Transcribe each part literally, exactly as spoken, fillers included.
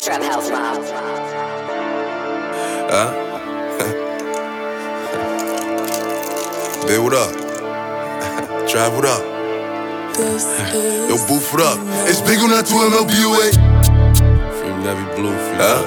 Trap House Mob. Huh? Babe, what up? Drive, what up? Yo, boof, what up? It's big on that two M L B U A. Free Navy Blue, free huh?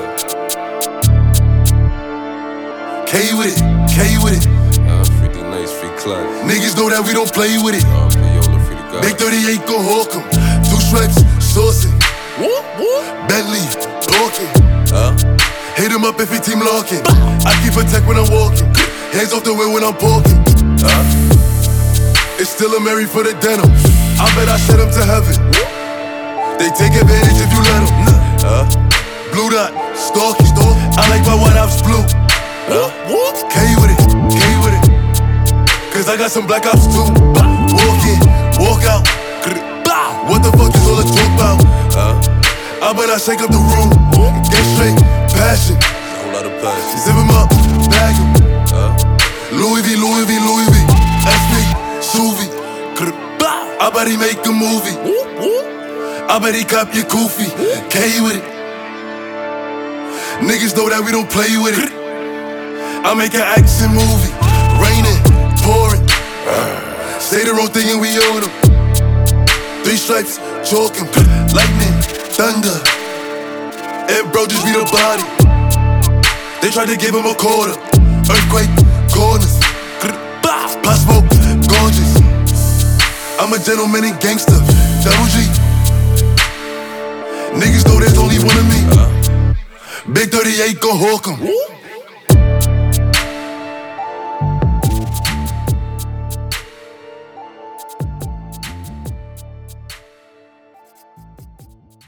K with it, K with it. Uh, free D Nice, free Clyde. Niggas know that we don't play with it. Uh, free Yola, free the God. Big thirty-eight, go hawk 'em. Two stripes, saucing. Bentley, talking. Huh? Hit him up if he team locking. I keep a tech when I'm walking. Hands off the wheel when I'm parking. Huh? It's still a Mary for the denim. I bet I send him to heaven. They take advantage if you let them. Huh? Blue dot, stalky, stalk. I like my White Ops blue. Huh? K with it, K with it. Cause I got some Black Ops too. Walk in, walk out. What the fuck is all the talk about? Huh? I bet I shake up the room. Get straight, passion. A whole lot of passion. Zip him up, bag him. Huh? Louis V, Louis V, Louis V. S P, Suvi. I bet he make a movie. I bet he cop your koofy. K with it. Niggas know that we don't play with it. I make an action movie. Raining, pouring. Say the wrong thing and we own them. Three stripes, chalking. Lightning, thunder. And bro just beat a body. They tried to give him a quarter. Earthquake, corners. Pop smoke, gorgeous. I'm a gentleman and gangster. Double G. Niggas know there's only one of me. Big thirty-eight, go hawk 'em.